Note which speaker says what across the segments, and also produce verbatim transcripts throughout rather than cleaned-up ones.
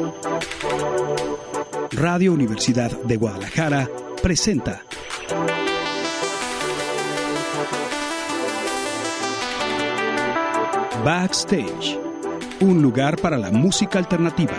Speaker 1: Radio Universidad de Guadalajara presenta Backstage, un lugar para la música alternativa.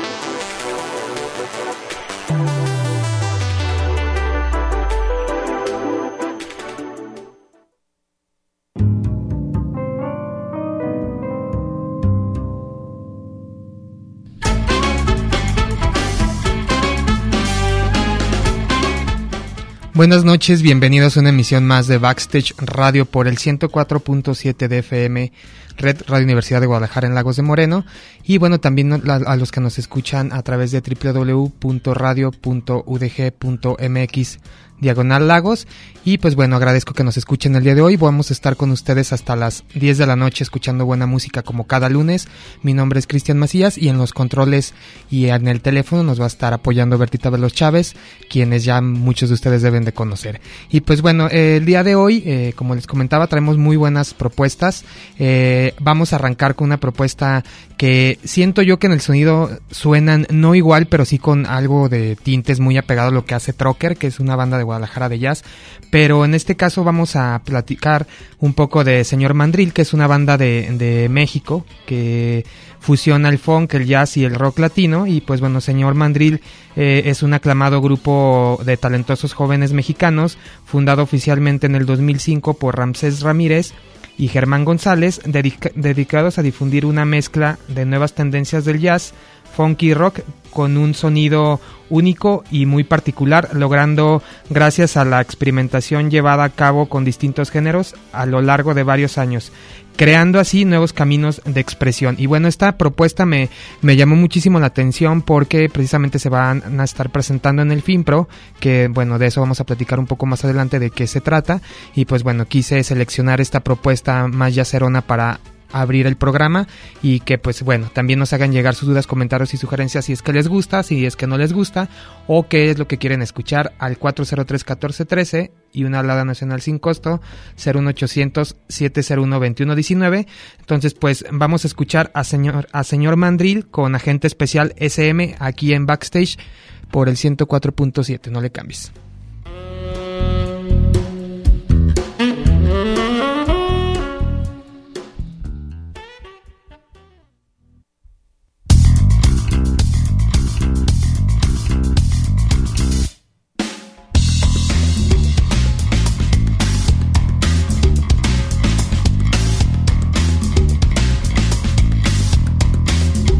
Speaker 2: Buenas noches, bienvenidos a una emisión más de Backstage Radio por el ciento cuatro punto siete de F M, Red Radio Universidad de Guadalajara en Lagos de Moreno, y bueno, también a los que nos escuchan a través de doble u doble u doble u punto radio punto u d g punto m x diagonal Lagos. Y pues bueno, agradezco que nos escuchen el día de hoy. Vamos a estar con ustedes hasta las diez de la noche escuchando buena música como cada lunes. Mi nombre es Cristian Macías y en los controles y en el teléfono nos va a estar apoyando Bertita Veloz Chávez, quienes ya muchos de ustedes deben de conocer. Y pues bueno, eh, el día de hoy, eh, como les comentaba, traemos muy buenas propuestas. Eh, vamos a arrancar con una propuesta que siento yo que en el sonido suenan no igual, pero sí con algo de tintes muy apegado a lo que hace Trocker, que es una banda de Guadalajara de jazz. Pero en este caso vamos a platicar un poco de Señor Mandril, que es una banda de, de México que fusiona el funk, el jazz y el rock latino. Y pues bueno, Señor Mandril eh, es un aclamado grupo de talentosos jóvenes mexicanos, fundado oficialmente en el dos mil cinco por Ramsés Ramírez y Germán González, dedica- dedicados a difundir una mezcla de nuevas tendencias del jazz, funk y rock con un sonido único y muy particular, logrando, gracias a la experimentación llevada a cabo con distintos géneros a lo largo de varios años, creando así nuevos caminos de expresión. Y bueno, esta propuesta me, me llamó muchísimo la atención porque precisamente se van a estar presentando en el FIMPRO, que bueno, de eso vamos a platicar un poco más adelante de qué se trata. Y pues bueno, quise seleccionar esta propuesta más yacerona para abrir el programa y que pues bueno, también nos hagan llegar sus dudas, comentarios y sugerencias si es que les gusta, si es que no les gusta o qué es lo que quieren escuchar al cuatro cero tres, uno cuatro uno tres y una alada nacional sin costo cero uno ochocientos, siete cero uno, veintiuno diecinueve. Entonces pues vamos a escuchar a señor, a señor Mandril con Agente Especial S M aquí en Backstage por el ciento cuatro punto siete, no le cambies.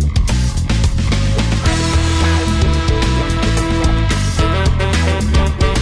Speaker 3: We'll be right back.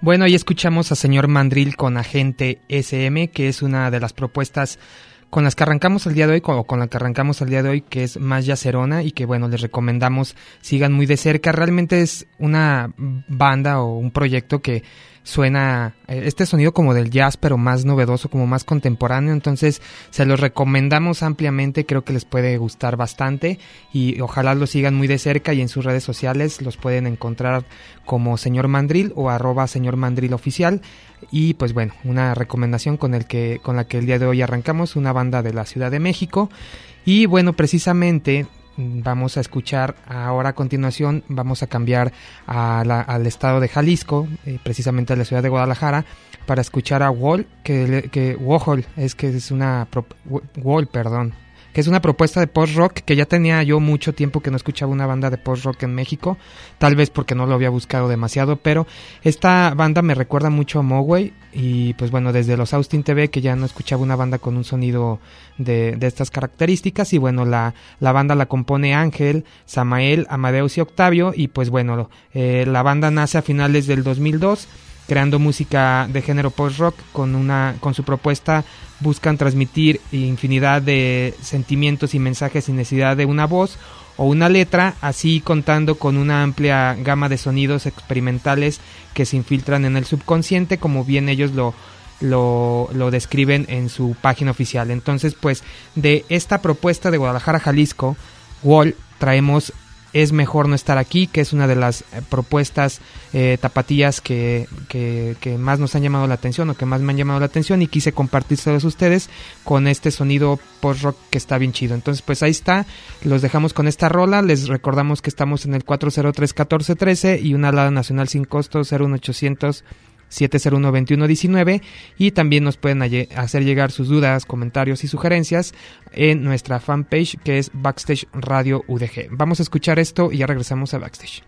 Speaker 2: Bueno, ahí escuchamos a Señor Mandril con Agente ese eme, que es una de las propuestas con las que arrancamos el día de hoy, o con la que arrancamos el día de hoy, que es más yacerona y que, bueno, les recomendamos sigan muy de cerca. Realmente es una banda o un proyecto que suena este sonido como del jazz, pero más novedoso, como más contemporáneo. Entonces se los recomendamos ampliamente, creo que les puede gustar bastante y ojalá lo sigan muy de cerca, y en sus redes sociales los pueden encontrar como Señor Mandril o arroba Señor Mandril Oficial. Y pues bueno, una recomendación con el que con la que el día de hoy arrancamos, una banda de la Ciudad de México. Y bueno, precisamente vamos a escuchar ahora a continuación, vamos a cambiar a la, al estado de Jalisco, eh, precisamente a la ciudad de Guadalajara, para escuchar a Wall, que, que Warhol, es que es una pro, Wall, perdón, que es una propuesta de post-rock que ya tenía yo mucho tiempo que no escuchaba una banda de post-rock en México, tal vez porque no lo había buscado demasiado, pero esta banda me recuerda mucho a Mogwai, y pues bueno, desde los Austin T V que ya no escuchaba una banda con un sonido de, de estas características, y bueno, la, la banda la compone Ángel, Samael, Amadeus y Octavio, y pues bueno, eh, la banda nace a finales del dos mil dos, creando música de género post-rock. Con una con su propuesta buscan transmitir infinidad de sentimientos y mensajes sin necesidad de una voz o una letra, así contando con una amplia gama de sonidos experimentales que se infiltran en el subconsciente, como bien ellos lo lo, lo describen en su página oficial. Entonces, pues, de esta propuesta de Guadalajara, Jalisco, Wall, traemos Es Mejor No Estar Aquí, que es una de las eh, propuestas eh, tapatías que, que, que más nos han llamado la atención, o que más me han llamado la atención, y quise compartírselos a ustedes con este sonido post-rock que está bien chido. Entonces, pues ahí está, los dejamos con esta rola. Les recordamos que estamos en el cuatro cero tres, uno cuatro uno tres y una alada nacional sin costo cero uno ochocientos, siete cero uno, veintiuno diecinueve, y también nos pueden hacer llegar sus dudas, comentarios y sugerencias en nuestra fanpage, que es Backstage Radio U D G. Vamos a escuchar esto y ya regresamos a Backstage.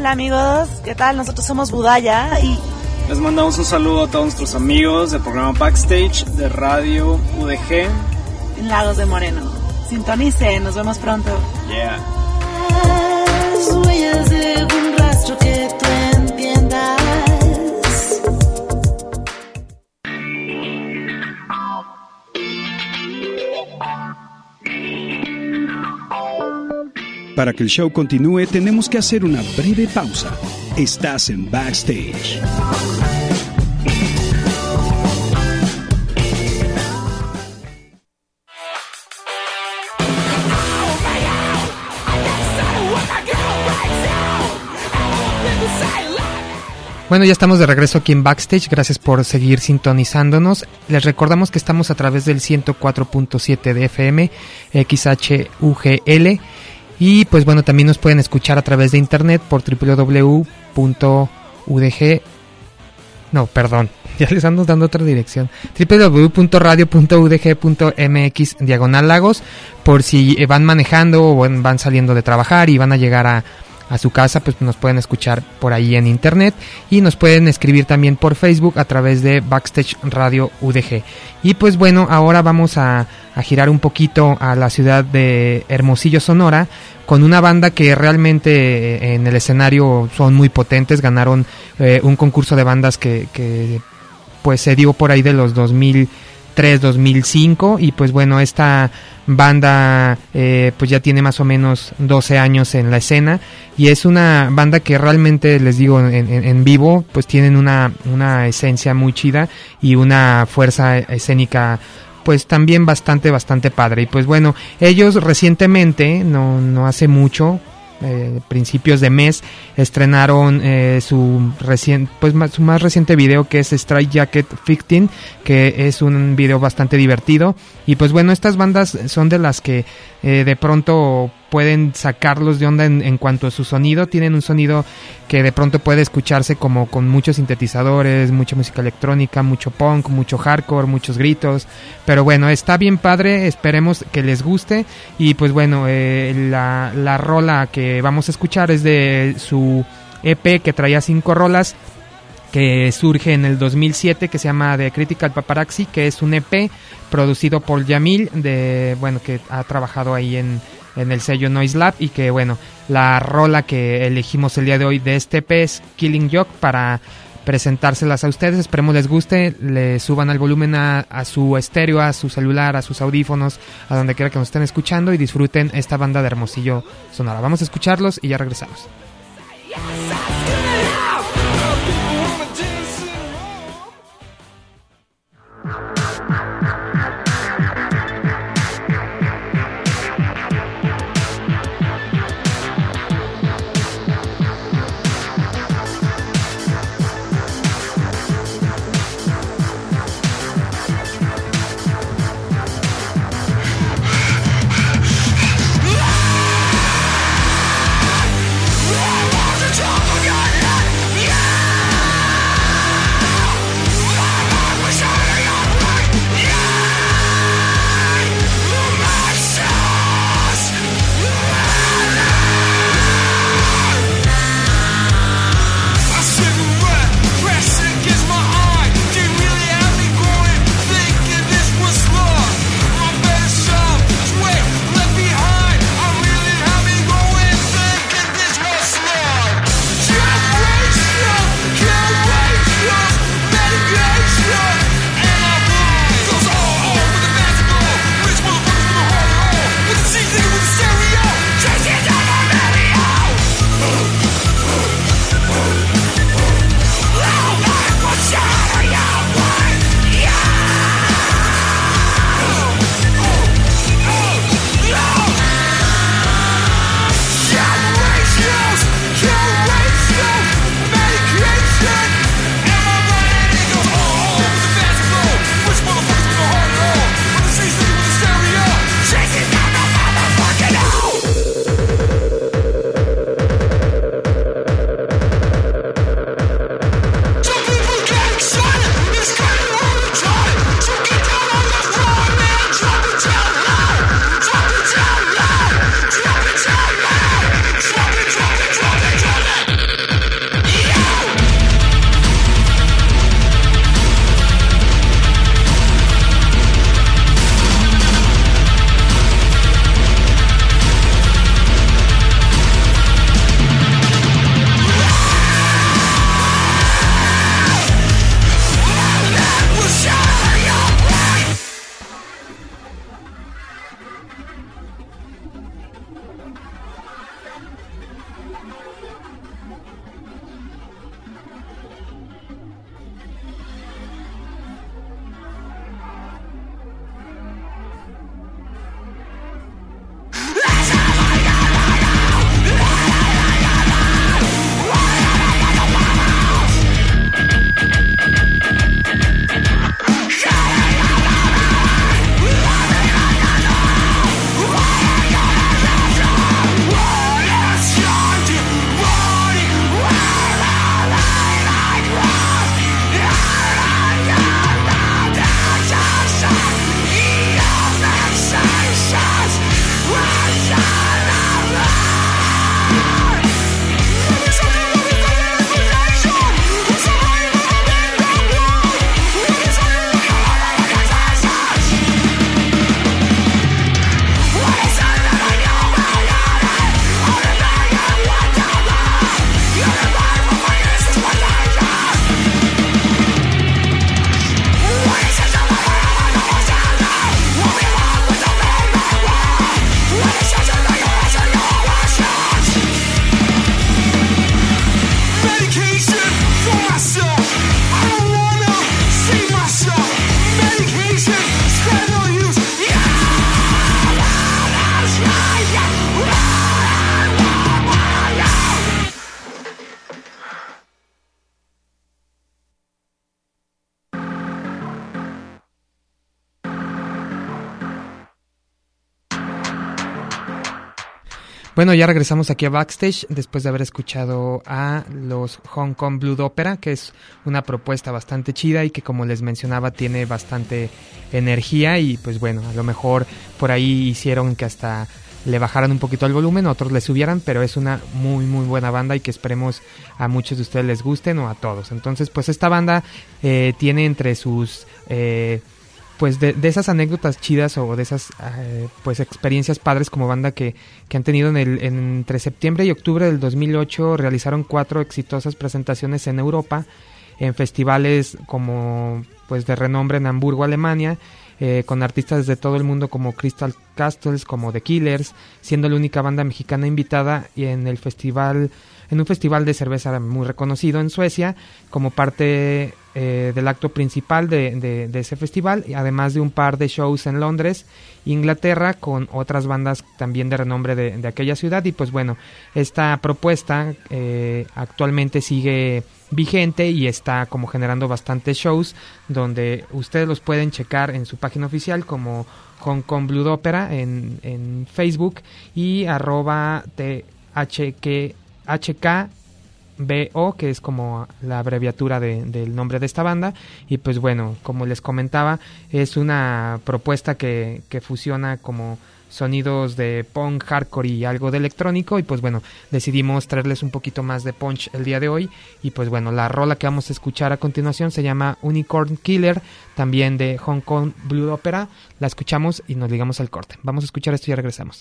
Speaker 3: Hola amigos, ¿qué tal? Nosotros somos Budaya y
Speaker 4: les mandamos un saludo a todos nuestros amigos del programa Backstage de Radio U D G
Speaker 3: en Lagos de Moreno. Sintonicen, nos vemos pronto.
Speaker 4: Yeah.
Speaker 5: Huellas de un rastro que tú entiendas.
Speaker 1: Para que el show continúe, tenemos que hacer una breve pausa. Estás en Backstage.
Speaker 2: Bueno, ya estamos de regreso aquí en Backstage, gracias por seguir sintonizándonos. Les recordamos que estamos a través del ciento cuatro punto siete de F M, X H U G L, y pues bueno, también nos pueden escuchar a través de internet por doble u doble u doble u punto u d g, no, perdón, ya les ando dando otra dirección, doble u doble u doble u punto radio punto u d g punto m x diagonal lagos, por si van manejando o van saliendo de trabajar y van a llegar a a su casa, pues nos pueden escuchar por ahí en internet y nos pueden escribir también por Facebook a través de Backstage Radio U D G. Y pues bueno, ahora vamos a, a girar un poquito a la ciudad de Hermosillo, Sonora, con una banda que realmente en el escenario son muy potentes. Ganaron eh, un concurso de bandas que, que pues se dio por ahí de los dos mil tres, dos mil cinco, y pues bueno, esta banda eh, pues ya tiene más o menos doce años en la escena, y es una banda que realmente, les digo, en, en, en vivo pues tienen una, una esencia muy chida y una fuerza escénica pues también bastante, bastante padre. Y pues bueno, ellos recientemente, no, no hace mucho, Eh, principios de mes, estrenaron eh, su recién, pues más, su más reciente video, que es Straight Jacket quince, que es un video bastante divertido. Y pues bueno, estas bandas son de las que eh, de pronto pueden sacarlos de onda en, en cuanto a su sonido. Tienen un sonido que de pronto puede escucharse como con muchos sintetizadores, mucha música electrónica, mucho punk, mucho hardcore, muchos gritos, pero bueno, está bien padre, esperemos que les guste. Y pues bueno, eh, la, la rola que vamos a escuchar es de su E P, que traía cinco rolas, que surge en el dos mil siete, que se llama The Critical Paparazzi, que es un E P producido por Yamil, de bueno, que ha trabajado ahí en en el sello Noise Lab, y que bueno, la rola que elegimos el día de hoy de este E P es Killing Joke, para presentárselas a ustedes. Esperemos les guste, le suban al volumen a, a su estéreo, a su celular, a sus audífonos, a donde quiera que nos estén escuchando, y disfruten esta banda de Hermosillo, Sonora. Vamos a escucharlos y ya regresamos.
Speaker 5: Yeah!
Speaker 2: Bueno, ya regresamos aquí a Backstage después de haber escuchado a los Hong Kong Blood Opera, que es una propuesta bastante chida y que, como les mencionaba, tiene bastante energía y pues bueno, a lo mejor por ahí hicieron que hasta le bajaran un poquito el volumen, otros le subieran, pero es una muy muy buena banda y que esperemos a muchos de ustedes les gusten o a todos. Entonces, pues esta banda eh, tiene entre sus... Eh, pues de, de esas anécdotas chidas o de esas eh, pues experiencias padres como banda que, que han tenido en el, en, entre septiembre y octubre del dos mil ocho realizaron cuatro exitosas presentaciones en Europa, en festivales como pues de renombre en Hamburgo, Alemania, eh, con artistas de todo el mundo como Crystal Castles, como The Killers, siendo la única banda mexicana invitada y en el festival en un festival de cerveza muy reconocido en Suecia, como parte eh, del acto principal de, de, de ese festival, y además de un par de shows en Londres, Inglaterra, con otras bandas también de renombre de, de aquella ciudad. Y pues bueno, esta propuesta eh, actualmente sigue vigente y está como generando bastantes shows, donde ustedes los pueden checar en su página oficial como Hong Kong Blood Opera en, en Facebook y arroba T H K H K B O, que es como la abreviatura de, del nombre de esta banda. Y pues bueno, como les comentaba, es una propuesta que, que fusiona como sonidos de punk, hardcore y algo de electrónico, y pues bueno, decidimos traerles un poquito más de punch el día de hoy. Y pues bueno, la rola que vamos a escuchar a continuación se llama Unicorn Killer, también de Hong Kong Blood Opera. La escuchamos y nos ligamos al corte. Vamos a escuchar esto y ya regresamos.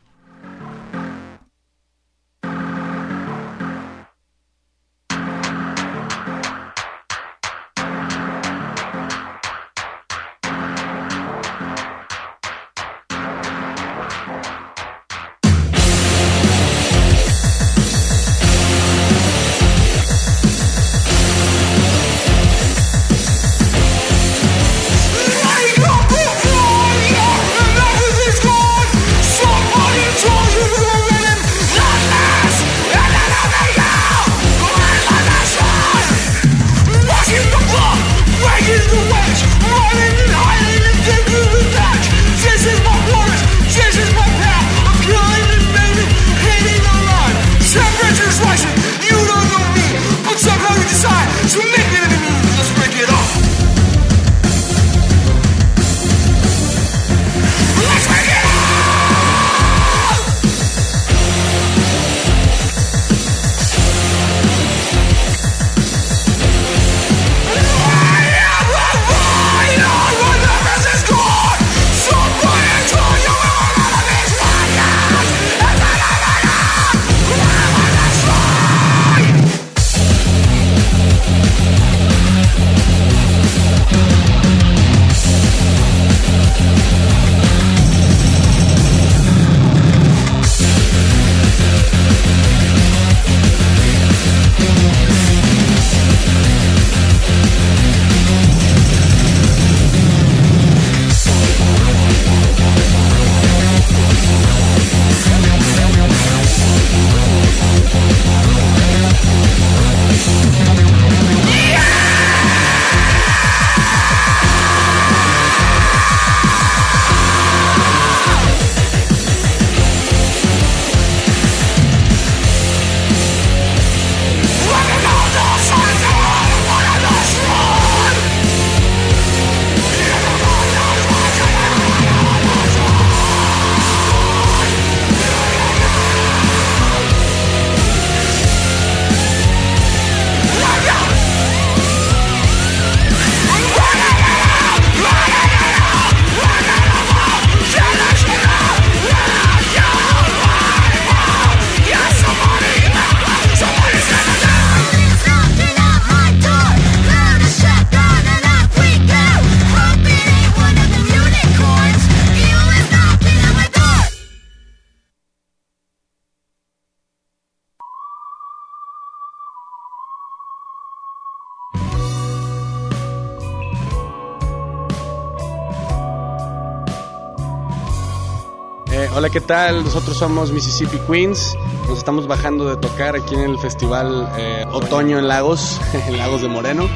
Speaker 6: Hola, ¿qué tal? Nosotros somos Mississippi Queens. Nos estamos bajando de tocar aquí en el festival eh, Otoño en Lagos, en Lagos de Moreno.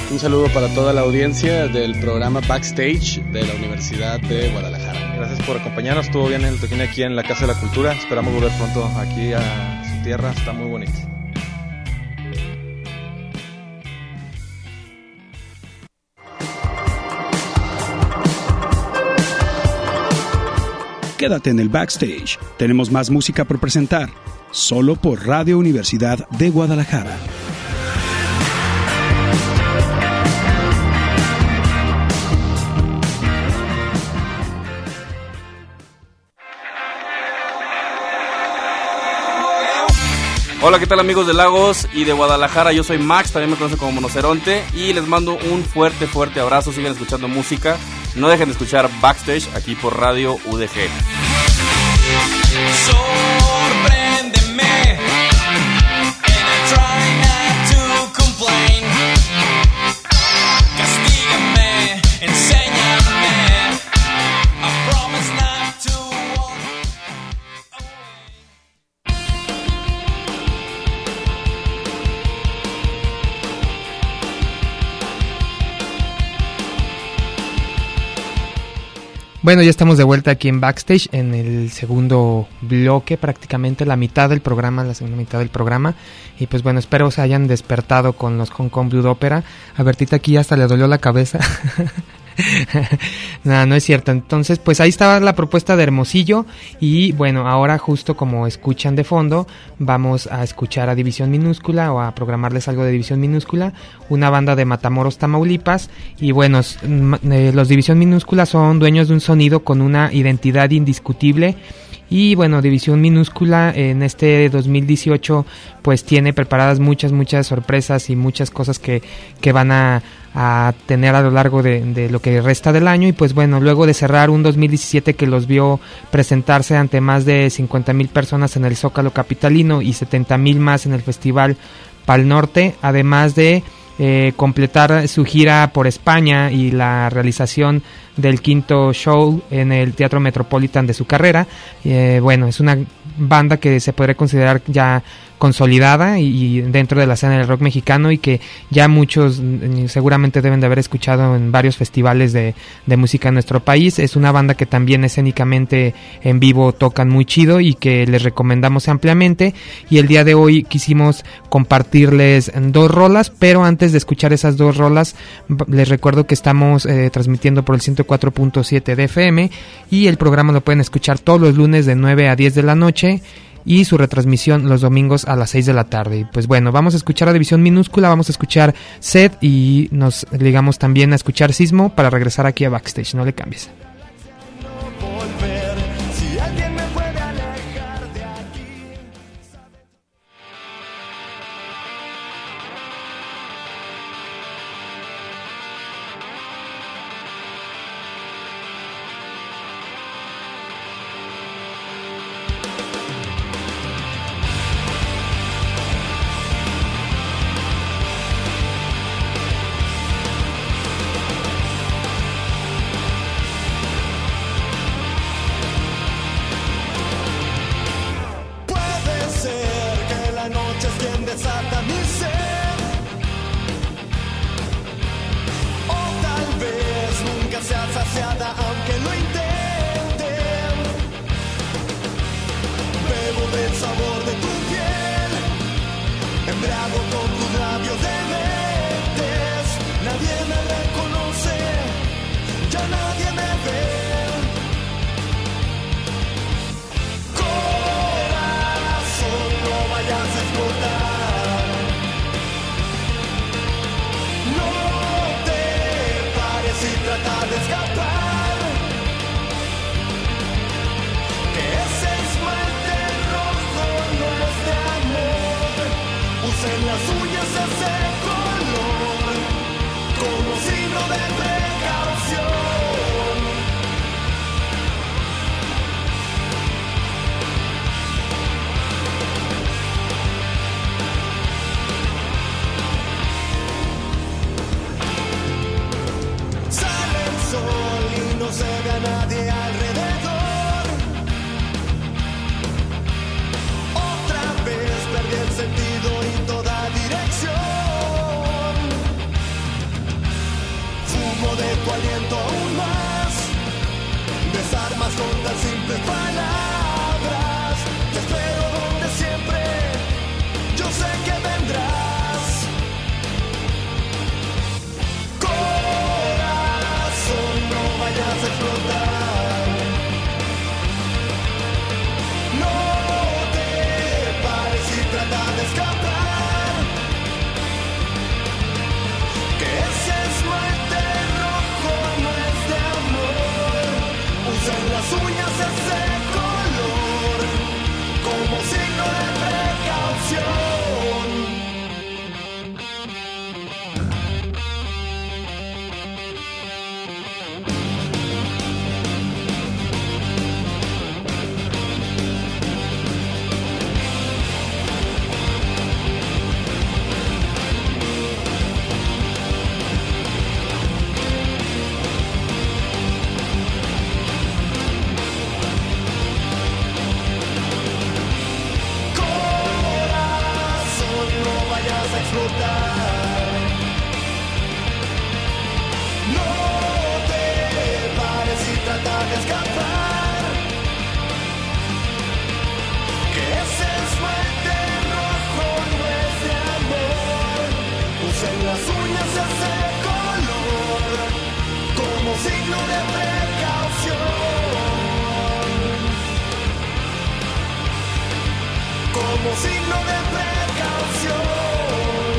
Speaker 6: Un saludo para toda la audiencia del programa Backstage de la Universidad de Guadalajara.
Speaker 7: Gracias por acompañarnos, estuvo bien el toquín aquí en la Casa de la Cultura. Esperamos volver pronto aquí a su tierra, está muy bonito.
Speaker 1: Quédate en el Backstage. Tenemos más música por presentar. Solo por Radio Universidad de Guadalajara.
Speaker 8: Hola, ¿qué tal amigos de Lagos y de Guadalajara? Yo soy Max, también me conocen como Monoceronte y les mando un fuerte, fuerte abrazo. Sigan escuchando música, no dejen de escuchar Backstage aquí por Radio U D G.
Speaker 9: Sorpréndeme, and I try not to complain. Castígame, enséñame, I promise not to walk away.
Speaker 2: Bueno, ya estamos de vuelta aquí en Backstage, en el segundo bloque, prácticamente la mitad del programa, la segunda mitad del programa. Y pues bueno, espero se hayan despertado con los Hong Kong Blues Opera. A Bertita aquí hasta le dolió la cabeza. Nada, no es cierto. Entonces, pues ahí estaba la propuesta de Hermosillo. Y bueno, ahora justo como escuchan de fondo, vamos a escuchar a División Minúscula o a programarles algo de División Minúscula, una banda de Matamoros, Tamaulipas. Y bueno, eh, los División Minúscula son dueños de un sonido con una identidad indiscutible. Y bueno, División Minúscula en este dos mil dieciocho pues tiene preparadas muchas, muchas sorpresas y muchas cosas que, que van a, a tener a lo largo de, de lo que resta del año. Y pues bueno, luego de cerrar un dos mil diecisiete que los vio presentarse ante más de cincuenta mil personas en el Zócalo capitalino y setenta mil más en el Festival Pal Norte, además de Eh, completar su gira por España y la realización del quinto show en el Teatro Metropolitan de su carrera. Eh, bueno, es una banda que se podría considerar ya consolidada y, y dentro de la escena del rock mexicano y que ya muchos mm, seguramente deben de haber escuchado en varios festivales de, de música en nuestro país. Es una banda que también escénicamente en vivo tocan muy chido y que les recomendamos ampliamente, y el día de hoy quisimos compartirles dos rolas, pero antes de escuchar esas dos rolas les recuerdo que estamos eh, transmitiendo por el ciento cuatro punto siete de F M y el programa lo pueden escuchar todos los lunes de nueve a diez de la noche y su retransmisión los domingos a las seis de la tarde. Y pues bueno, vamos a escuchar a División Minúscula, vamos a escuchar Sed y nos ligamos también a escuchar Sismo para regresar aquí a Backstage. No le cambies.
Speaker 9: Otra vez perdí el sentido y toda dirección.
Speaker 10: de tu aliento aún más. Desarmas con tan simples palabras. Te espero donde siempre, yo sé que vendrás. Corazón, no vayas a explotar. No te pares y trata de escapar. Que ese esmalte rojo no es de amor. Usan las uñas ese color como signo de precaución. Corazón, no vayas a explotar. No te pares y trata de escapar. Que ese esmalte rojo no es de amor. Usen las uñas ese color como signo de precaución. Como signo de precaución.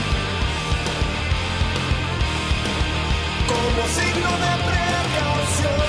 Speaker 10: Como signo de precaución.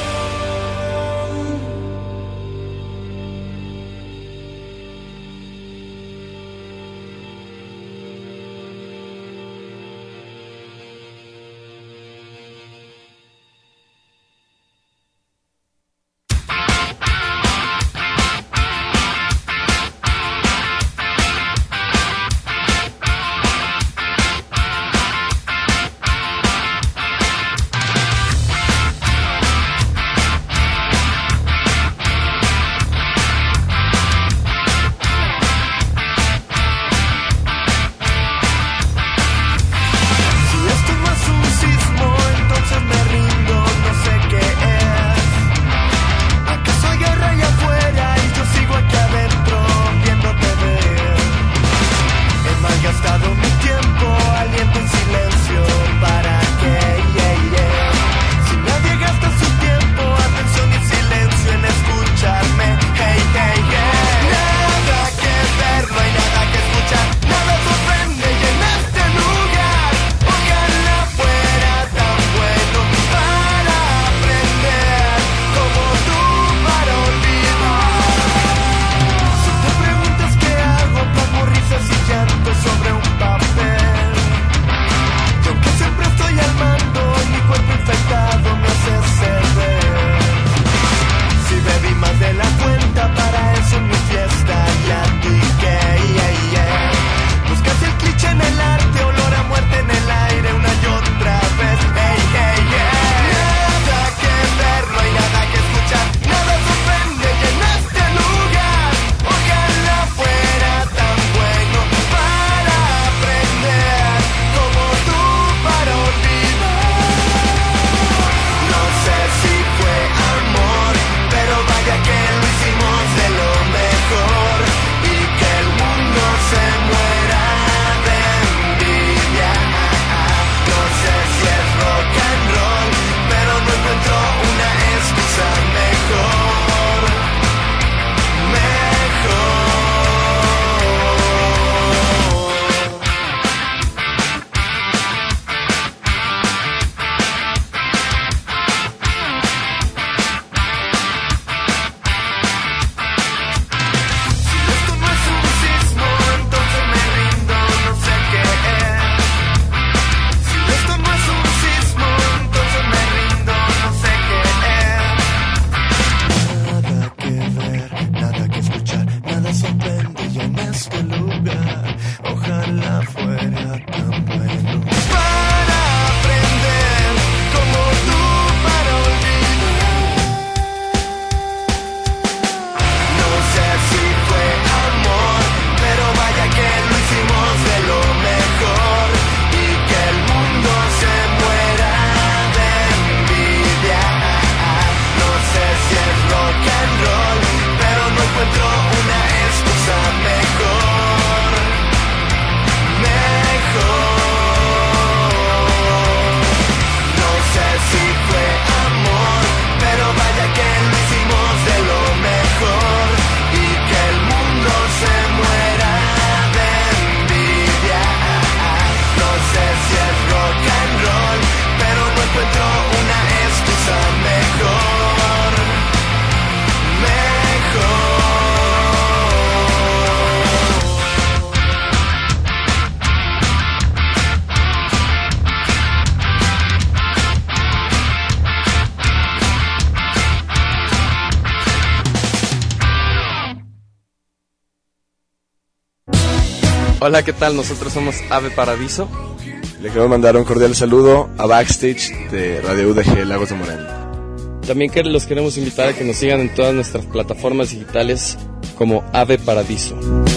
Speaker 6: Hola, ¿qué tal? Nosotros somos Ave Paradiso.
Speaker 11: Le queremos mandar un cordial saludo a Backstage de Radio U D G Lagos de Moreno.
Speaker 6: También que los queremos invitar a que nos sigan en todas nuestras plataformas digitales como Ave Paradiso.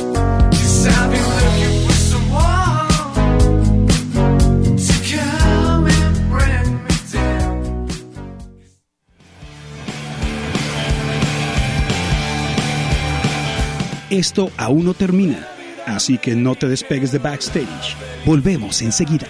Speaker 1: Esto aún no termina, así que no te despegues de Backstage. Volvemos enseguida.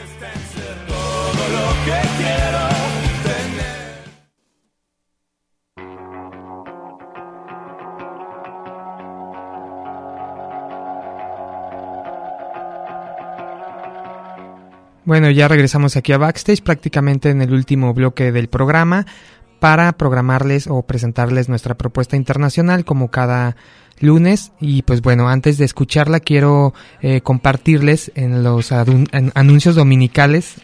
Speaker 2: Bueno, ya regresamos aquí a Backstage, prácticamente en el último bloque del programa, para programarles o presentarles nuestra propuesta internacional como cada lunes. Y pues bueno, antes de escucharla quiero eh, compartirles en los adu- en anuncios dominicales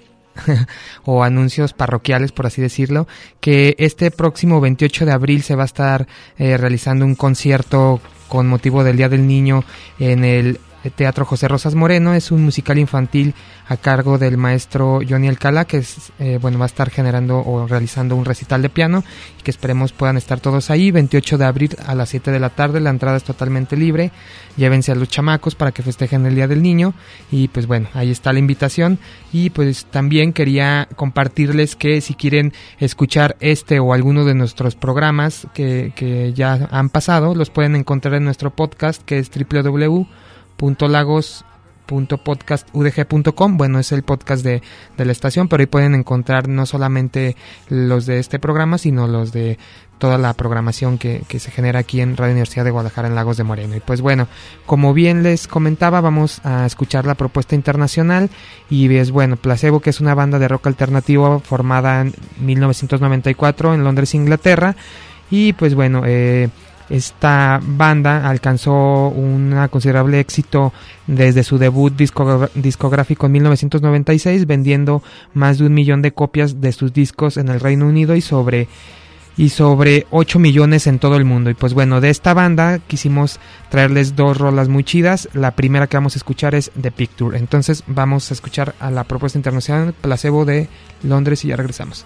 Speaker 2: o anuncios parroquiales, por así decirlo, que este próximo veintiocho de abril se va a estar eh, realizando un concierto con motivo del Día del Niño en el Teatro José Rosas Moreno. Es un musical infantil a cargo del maestro Johnny Alcalá, que es, eh, bueno, va a estar generando o realizando un recital de piano y que esperemos puedan estar todos ahí. veintiocho de abril a las siete de la tarde, la entrada es totalmente libre. Llévense a los chamacos para que festejen el Día del Niño y pues bueno, ahí está la invitación. Y pues también quería compartirles que si quieren escuchar este o alguno de nuestros programas que, que ya han pasado, los pueden encontrar en nuestro podcast, que es doble u doble u doble u punto lagos punto podcast u d g punto com. Bueno, es el podcast de, de la estación, pero ahí pueden encontrar no solamente los de este programa, sino los de toda la programación que, que se genera aquí en Radio Universidad de Guadalajara en Lagos de Moreno. Y pues bueno, como bien les comentaba, vamos a escuchar la propuesta internacional y es bueno, Placebo, que es una banda de rock alternativo formada en mil novecientos noventa y cuatro en Londres, Inglaterra. Y pues bueno, eh esta banda alcanzó un considerable éxito desde su debut discogra- discográfico en mil novecientos noventa y seis, vendiendo más de un millón de copias de sus discos en el Reino Unido y sobre y sobre ocho millones en todo el mundo. Y pues bueno, de esta banda quisimos traerles dos rolas muy chidas. La primera que vamos a escuchar es The Picture. Entonces vamos a escuchar a la propuesta internacional Placebo de Londres y ya regresamos.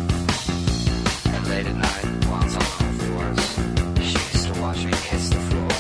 Speaker 12: Late at night, while on all fours, she used to watch me kiss the floor.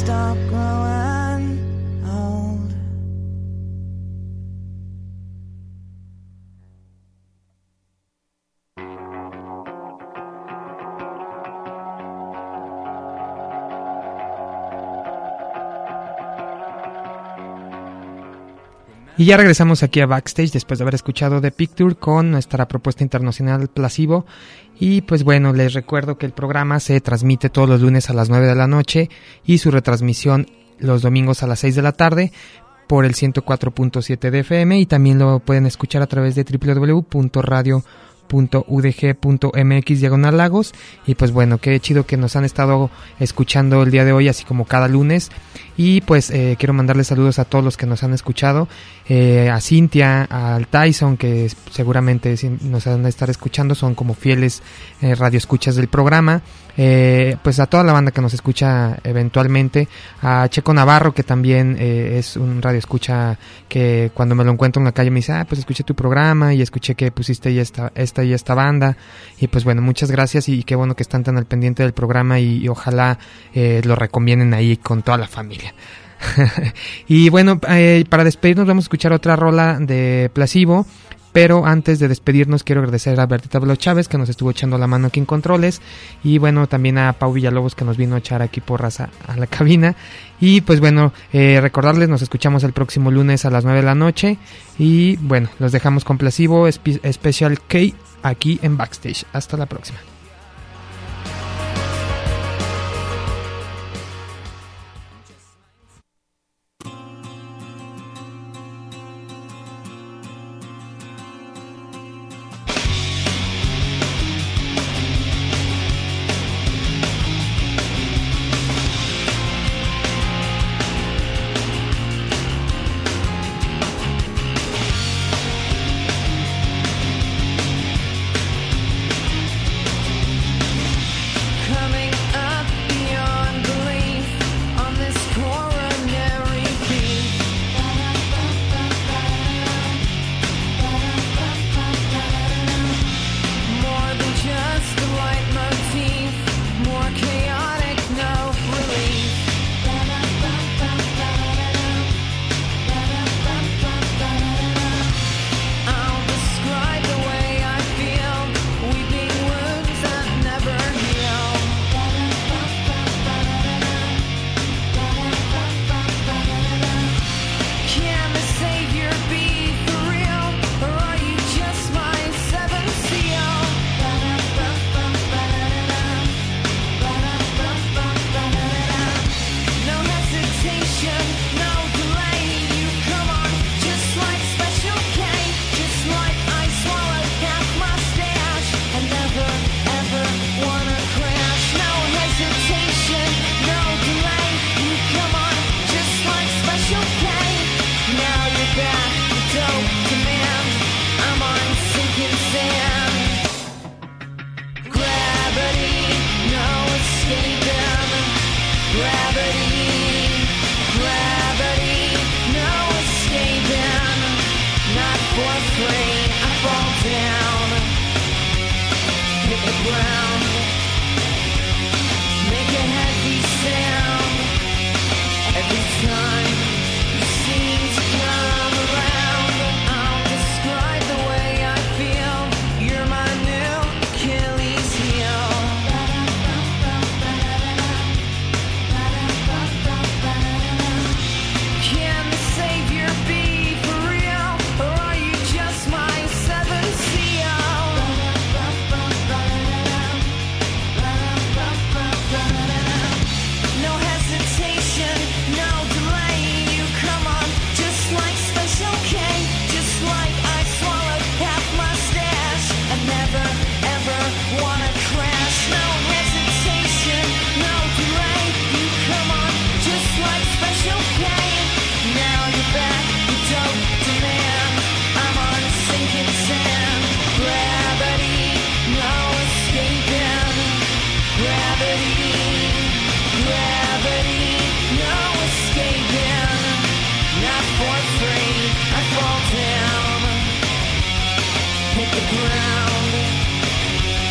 Speaker 5: stop growing old.
Speaker 2: Y ya regresamos aquí a Backstage después de haber escuchado The Picture con nuestra propuesta internacional Placebo. Y pues bueno, les recuerdo que el programa se transmite todos los lunes a las nueve de la noche y su retransmisión los domingos a las seis de la tarde por el ciento cuatro punto siete de F M, y también lo pueden escuchar a través de doble u doble u doble u punto radio punto u d g punto m x diagonal lagos. Y pues bueno, qué chido que nos han estado escuchando el día de hoy, así como cada lunes. Y pues eh, quiero mandarles saludos a todos los que nos han escuchado, eh, a Cintia, al Tyson, que seguramente nos han de estar escuchando, son como fieles eh, radioescuchas del programa, eh, pues a toda la banda que nos escucha eventualmente, a Checo Navarro, que también eh, es un radioescucha que cuando me lo encuentro en la calle me dice, ah, pues escuché tu programa y escuché que pusiste ya esta, esta y esta banda. Y pues bueno, muchas gracias y qué bueno que están tan al pendiente del programa y, y ojalá eh, lo recomienden ahí con toda la familia. Y bueno, eh, para despedirnos vamos a escuchar otra rola de Placebo, pero antes de despedirnos quiero agradecer a Bertita Blo Chávez, que nos estuvo echando la mano aquí en controles, y bueno, también a Pau Villalobos, que nos vino a echar aquí porras a, a la cabina. Y pues bueno, eh, recordarles, nos escuchamos el próximo lunes a las nueve de la noche, y bueno, los dejamos con Placebo Spe- Special K aquí en Backstage. Hasta la próxima.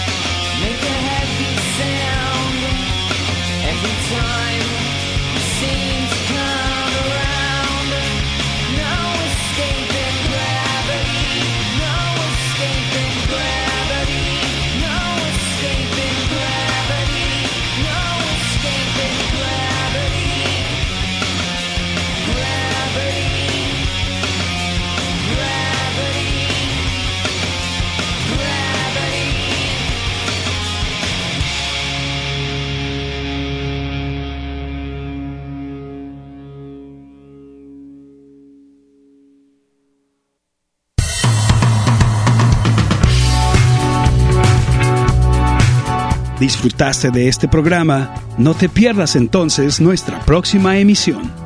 Speaker 5: Every time you see
Speaker 1: ¿Disfrutaste de este programa? No te pierdas entonces nuestra próxima emisión.